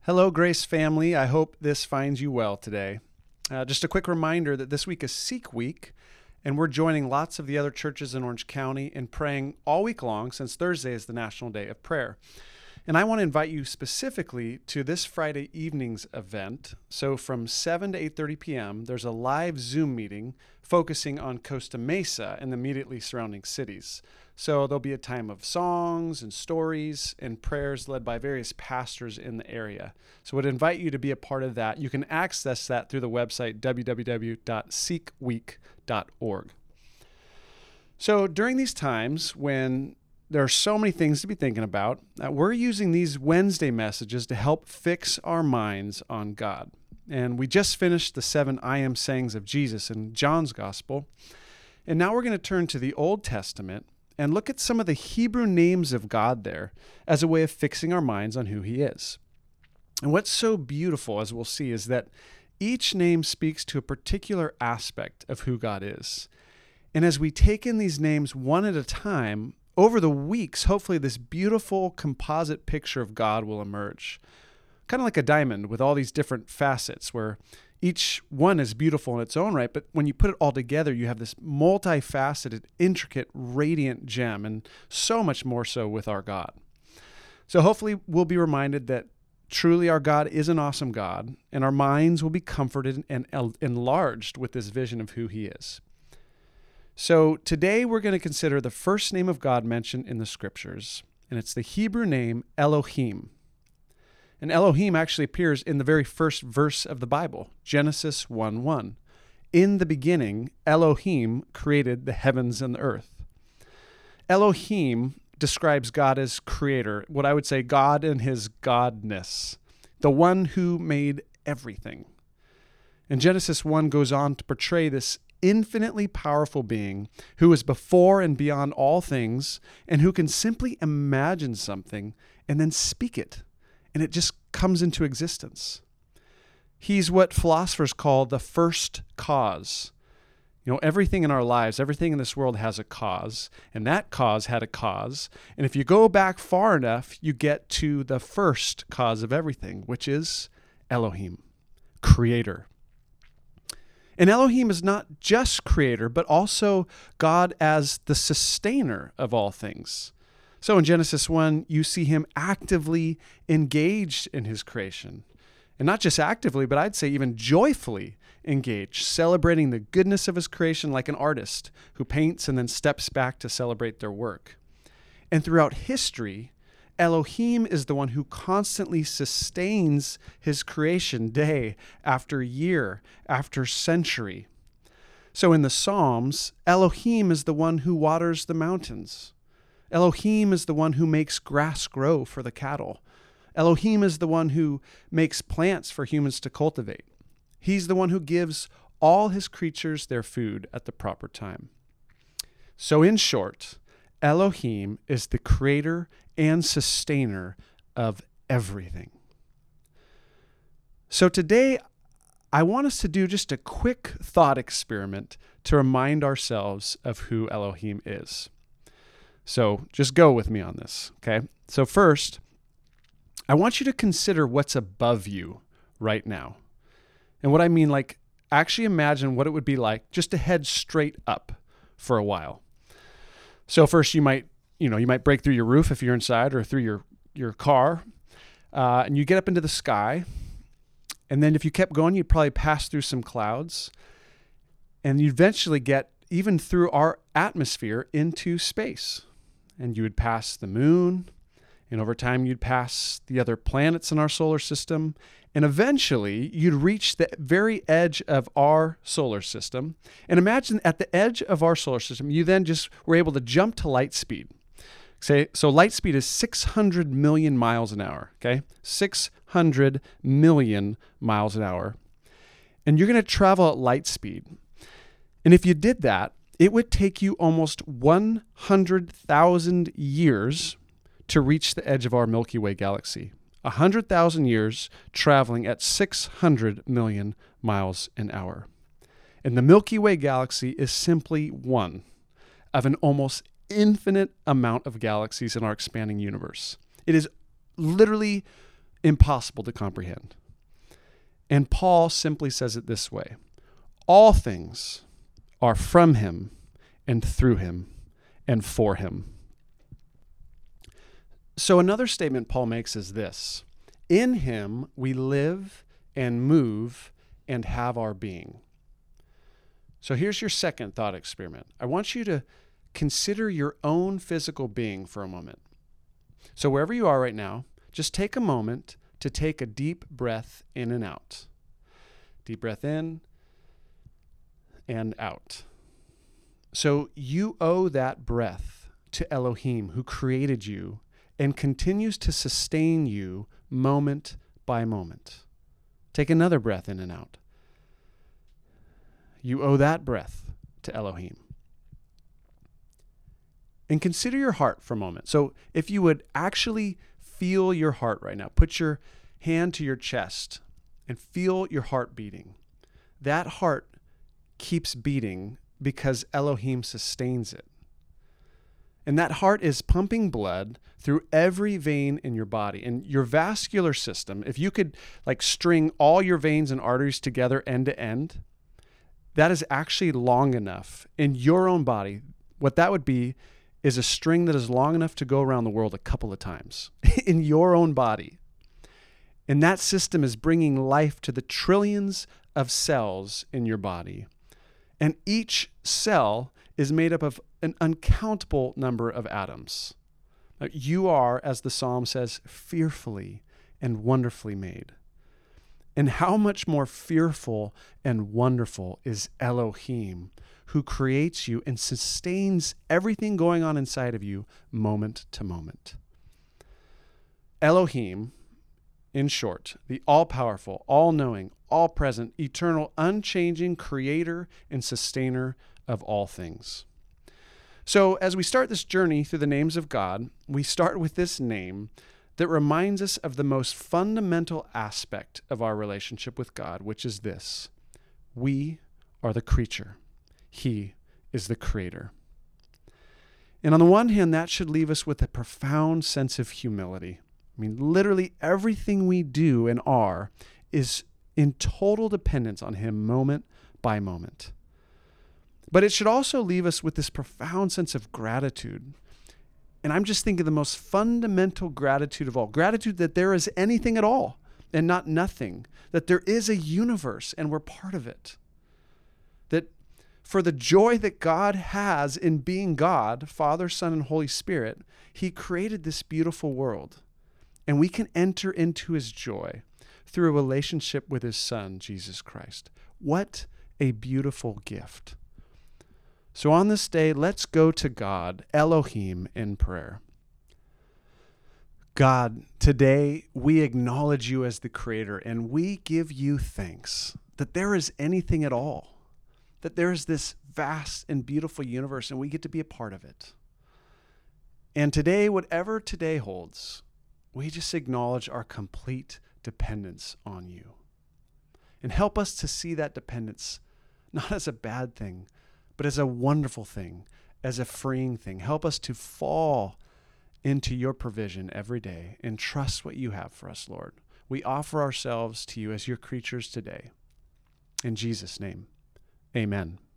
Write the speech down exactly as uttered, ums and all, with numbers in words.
Hello, Grace family. I hope this finds you well today. Uh, just a quick reminder that this week is Seek Week, and we're joining lots of the other churches in Orange County in praying all week long since Thursday is the National Day of Prayer. And I want to invite you specifically to this Friday evening's event. So from seven to eight thirty p.m., there's a live Zoom meeting focusing on Costa Mesa and the immediately surrounding cities. So there'll be a time of songs and stories and prayers led by various pastors in the area. So I would invite you to be a part of that. You can access that through the website w w w dot seek week dot org. So during these times when there are so many things to be thinking about, uh, we're using these Wednesday messages to help fix our minds on God. And we just finished the seven I am sayings of Jesus in John's Gospel. And now we're going to turn to the Old Testament and look at some of the Hebrew names of God there as a way of fixing our minds on who he is. And what's so beautiful, as we'll see, is that each name speaks to a particular aspect of who God is. And as we take in these names one at a time, over the weeks, hopefully this beautiful composite picture of God will emerge. Kind of like a diamond with all these different facets where each one is beautiful in its own right, but when you put it all together, you have this multifaceted, intricate, radiant gem, and so much more so with our God. So hopefully we'll be reminded that truly our God is an awesome God, and our minds will be comforted and enlarged with this vision of who he is. So today we're going to consider the first name of God mentioned in the scriptures, and it's the Hebrew name Elohim. And Elohim actually appears in the very first verse of the Bible, Genesis one one. In the beginning, Elohim created the heavens and the earth. Elohim describes God as creator, what I would say God in his godness, the one who made everything. And Genesis one goes on to portray this infinitely powerful being who is before and beyond all things and who can simply imagine something and then speak it, and it just comes into existence. He's what philosophers call the first cause. You know, everything in our lives, everything in this world has a cause, and that cause had a cause. And if you go back far enough, you get to the first cause of everything, which is Elohim, creator. And Elohim is not just creator, but also God as the sustainer of all things. So in Genesis one, you see him actively engaged in his creation. And not just actively, but I'd say even joyfully engaged, celebrating the goodness of his creation like an artist who paints and then steps back to celebrate their work. And throughout history, Elohim is the one who constantly sustains his creation day after year after century. So in the Psalms, Elohim is the one who waters the mountains. Elohim is the one who makes grass grow for the cattle. Elohim is the one who makes plants for humans to cultivate. He's the one who gives all his creatures their food at the proper time. So in short, Elohim is the creator and sustainer of everything. So today, I want us to do just a quick thought experiment to remind ourselves of who Elohim is. So just go with me on this, okay? So first, I want you to consider what's above you right now. And what I mean, like, actually imagine what it would be like just to head straight up for a while. So first you might, you know, you might break through your roof if you're inside or through your, your car, uh, and you get up into the sky. And then if you kept going, you'd probably pass through some clouds, and you'd eventually get even through our atmosphere into space. And you would pass the moon, and over time you'd pass the other planets in our solar system, and eventually you'd reach the very edge of our solar system. And imagine at the edge of our solar system, you then just were able to jump to light speed. Say, so light speed is six hundred million miles an hour, okay? six hundred million miles an hour. And you're going to travel at light speed. And if you did that, it would take you almost one hundred thousand years to reach the edge of our Milky Way galaxy. one hundred thousand years traveling at six hundred million miles an hour. And the Milky Way galaxy is simply one of an almost infinite amount of galaxies in our expanding universe. It is literally impossible to comprehend. And Paul simply says it this way: all things are from him and through him and for him. So another statement Paul makes is this: in him we live and move and have our being. So here's your second thought experiment. I want you to consider your own physical being for a moment. So wherever you are right now, just take a moment to take a deep breath in and out. Deep breath in and out. So you owe that breath to Elohim, who created you and continues to sustain you moment by moment. Take another breath in and out. You owe that breath to Elohim. And consider your heart for a moment. So if you would actually feel your heart right now, put your hand to your chest and feel your heart beating. That heart keeps beating because Elohim sustains it. And that heart is pumping blood through every vein in your body. And your vascular system, if you could like string all your veins and arteries together end to end, that is actually long enough in your own body. What that would be is a string that is long enough to go around the world a couple of times in your own body. And that system is bringing life to the trillions of cells in your body. And each cell is made up of an uncountable number of atoms. You are, as the psalm says, fearfully and wonderfully made. And how much more fearful and wonderful is Elohim, who creates you and sustains everything going on inside of you moment to moment. Elohim, in short, the all-powerful, all-knowing, all-present, eternal, unchanging creator and sustainer of all things. So as we start this journey through the names of God, we start with this name that reminds us of the most fundamental aspect of our relationship with God, which is this: we are the creature. He is the creator. And on the one hand, that should leave us with a profound sense of humility. I mean, literally everything we do and are is in total dependence on him moment by moment. But it should also leave us with this profound sense of gratitude. And I'm just thinking the most fundamental gratitude of all. Gratitude that there is anything at all and not nothing. That there is a universe and we're part of it. That for the joy that God has in being God, Father, Son, and Holy Spirit, he created this beautiful world. And we can enter into his joy through a relationship with his Son, Jesus Christ. What a beautiful gift. So on this day, let's go to God, Elohim, in prayer. God, today we acknowledge you as the creator and we give you thanks that there is anything at all, that there is this vast and beautiful universe and we get to be a part of it. And today, whatever today holds, we just acknowledge our complete dependence on you. And help us to see that dependence not as a bad thing, but as a wonderful thing, as a freeing thing. Help us to fall into your provision every day and trust what you have for us, Lord. We offer ourselves to you as your creatures today. In Jesus' name, amen.